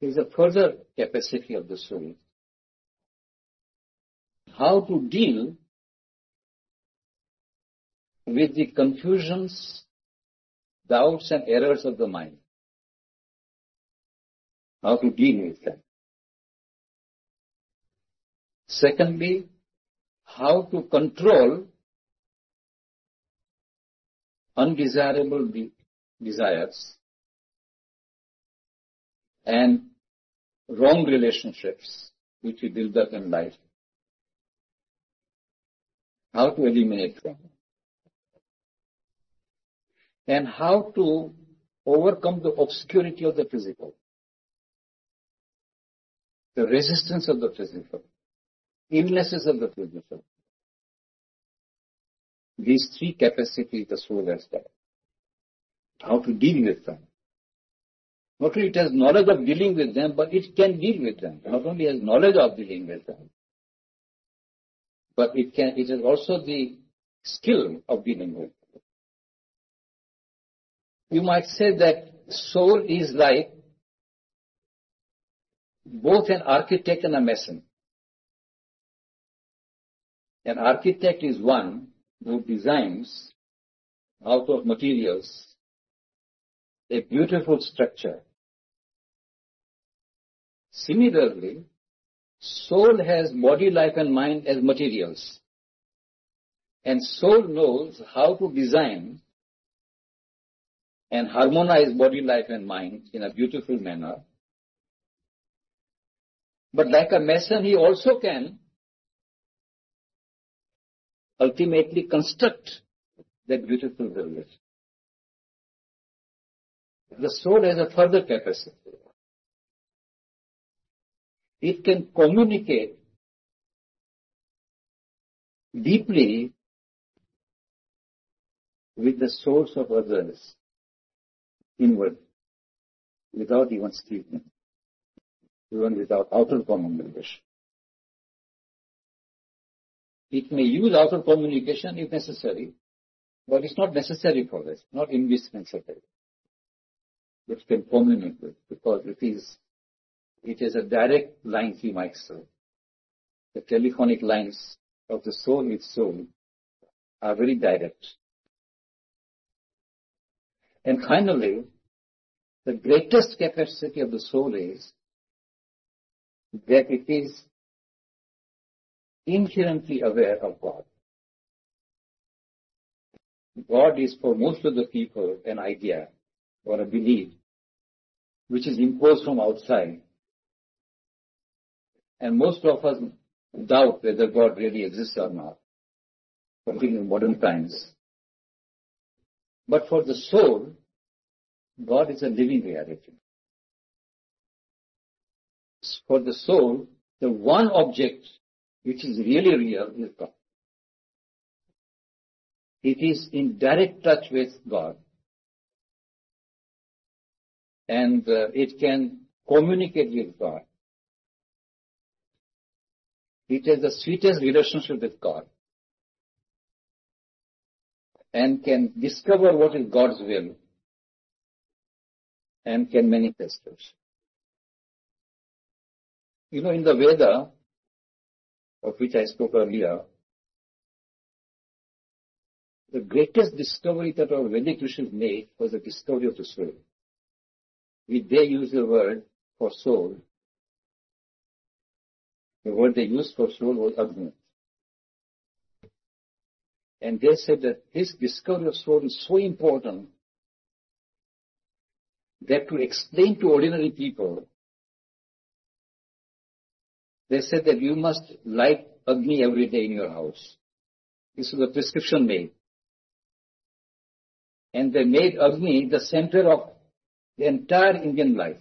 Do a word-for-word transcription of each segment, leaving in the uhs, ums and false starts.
There is a further capacity of the soul. How to deal with the confusions, doubts and errors of the mind. How to deal with them. Secondly, how to control undesirable de- desires and wrong relationships which we build up in life. How to eliminate them. And how to overcome the obscurity of the physical, the resistance of the physical, illnesses of the physical. These three capacities the soul has got. How to deal with them. Not only it has knowledge of dealing with them, but it can deal with them. Not only has knowledge of dealing with them, but it can. It has also the skill of dealing with them. You might say that soul is like both an architect and a mason. An architect is one who designs out of materials a beautiful structure. Similarly, soul has body, life and mind as materials. And soul knows how to design and harmonize body, life and mind in a beautiful manner. But like a mason, he also can ultimately construct that beautiful village. The soul has a further capacity. It can communicate deeply with the souls of others inward, without even speaking, even without outer communication. It may use outer communication if necessary, but it's not necessary for this, not indispensable. It can communicate because it is, it is a direct line, you might say. The telephonic lines of the soul with soul are very direct. And finally, the greatest capacity of the soul is that it is inherently aware of God. God is for most of the people an idea or a belief which is imposed from outside. And most of us doubt whether God really exists or not, particularly in modern times. But for the soul, God is a living reality. For the soul, the one object which is really real is God. It is in direct touch with God. And uh, it can communicate with God. It has the sweetest relationship with God. And can discover what is God's will. And can manifest it. You know, in the Veda, of which I spoke earlier, the greatest discovery that our Vedic rishis made was the discovery of the soul. If they use the word for soul, the word they used for soul was Agni. And they said that this discovery of soul is so important that to explain to ordinary people, they said that you must light Agni every day in your house. This was a prescription made. And they made Agni the center of the entire Indian life.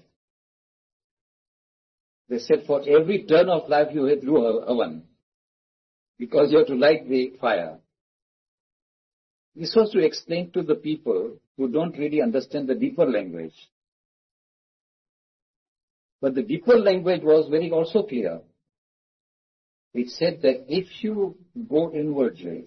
They said for every turn of life you have to do a oven, because you have to light the fire. This was to explain to the people who don't really understand the deeper language. But the deeper language was very also clear. It said that if you go inwardly,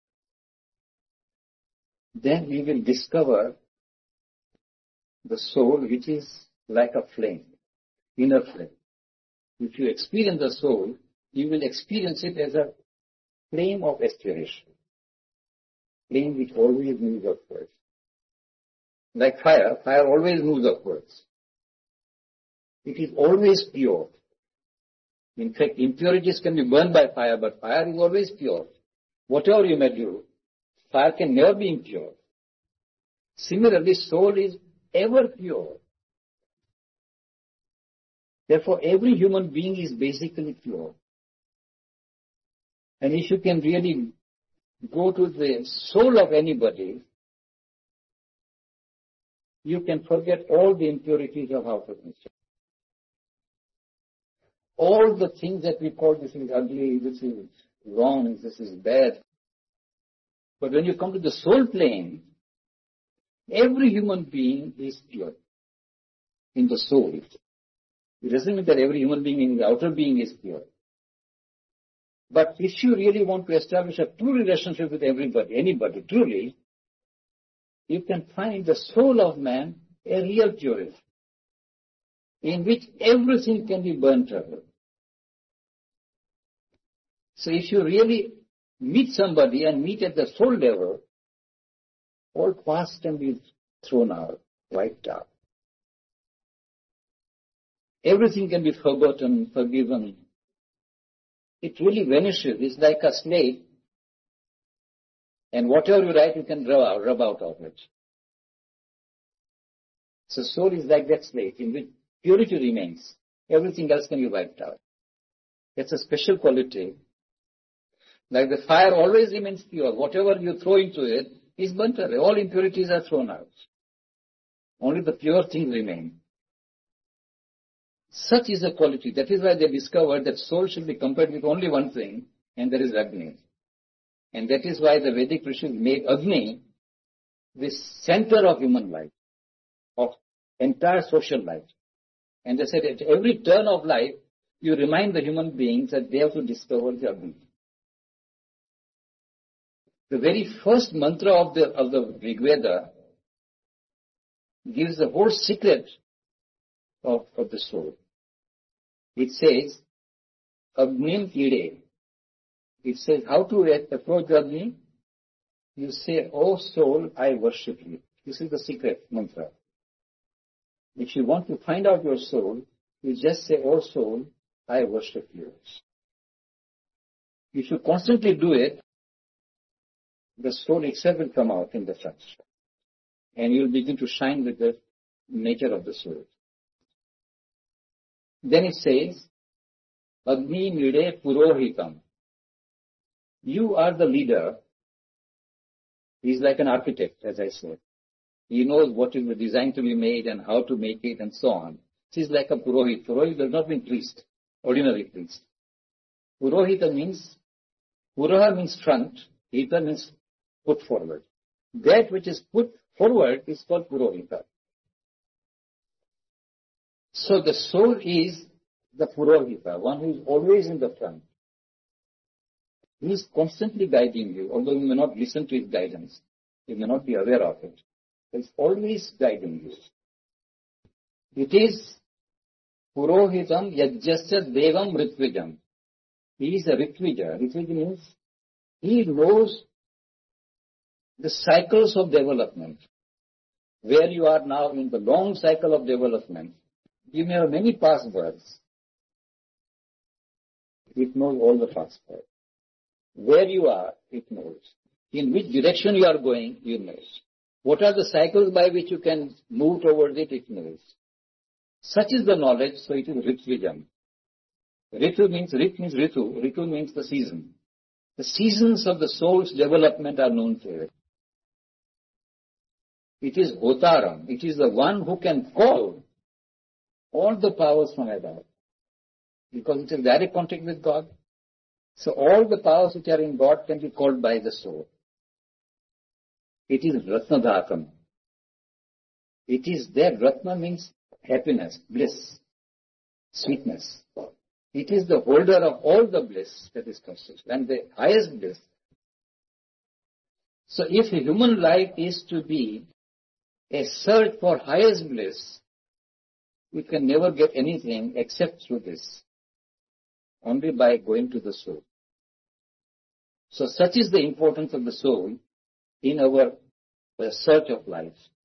then we will discover the soul which is like a flame. inner flame. If you experience the soul, you will experience it as a flame of aspiration, flame which always moves upwards. Like fire, fire always moves upwards. It is always pure. In fact, impurities can be burned by fire, but fire is always pure. Whatever you may do, fire can never be impure. Similarly, soul is ever pure. Therefore, every human being is basically pure. And if you can really go to the soul of anybody, you can forget all the impurities of outer nature. All the things that we call this is ugly, this is wrong, this is bad. But when you come to the soul plane, every human being is pure in the soul. It doesn't mean that every human being in the outer being is pure. But if you really want to establish a true relationship with everybody, anybody, truly, you can find the soul of man a real purity, in which everything can be burnt away. So if you really meet somebody and meet at the soul level, all past can be thrown out, wiped out. Everything can be forgotten, forgiven. It really vanishes. It's like a slate, and whatever you write, you can rub out, rub out of it. So soul is like that slate in which purity remains. Everything else can be wiped out. That's a special quality. Like the fire always remains pure. Whatever you throw into it is burnt away. All impurities are thrown out. Only the pure things remain. Such is the quality. That is why they discovered that soul should be compared with only one thing, and that is Agni. And that is why the Vedic rishis made Agni the center of human life, of entire social life. And they said at every turn of life, you remind the human beings that they have to discover the Agni. The very first mantra of the, of the Rig Veda gives the whole secret of, of the soul. It says, Agnim Ide. It says how to approach Agni. You say, O soul, I worship you. This is the secret mantra. If you want to find out your soul, you just say, O soul, I worship you. If you constantly do it, the soul itself will come out in the front. And you will begin to shine with the nature of the soul. Then it says, Agni Nide Purohitam. You are the leader. He is like an architect, as I said. He knows what is the design to be made and how to make it and so on. He is like a Purohit. Purohit does not mean priest, ordinary priest. Purohita means, Puroha means front, Hita means put forward. That which is put forward is called Purohita. So the soul is the Purohita, one who is always in the front. He is constantly guiding you, although you may not listen to his guidance. You may not be aware of it. He is always guiding you. It is Purohitam Yajjasya Devam Ritvijam. He is a Ritvija. Ritvija means he knows the cycles of development. Where you are now in the long cycle of development, you may have many past births. It knows all the past births. Where you are, it knows. In which direction you are going, it knows. What are the cycles by which you can move towards it, it knows. Such is the knowledge, so it is Ritvijam. Ritu means, Rit means Ritu. Ritu means the season. The seasons of the soul's development are known to it. It is Hotaram. It is the one who can call all the powers from above. Because it is direct contact with God. So all the powers which are in God can be called by the soul. It is Ratnadhatam. It is there. Ratna means happiness, bliss, sweetness. It is the holder of all the bliss that is constituted, and the highest bliss. So if a human life is to be a search for highest bliss, we can never get anything except through this, only by going to the soul. So such is the importance of the soul in our search of life.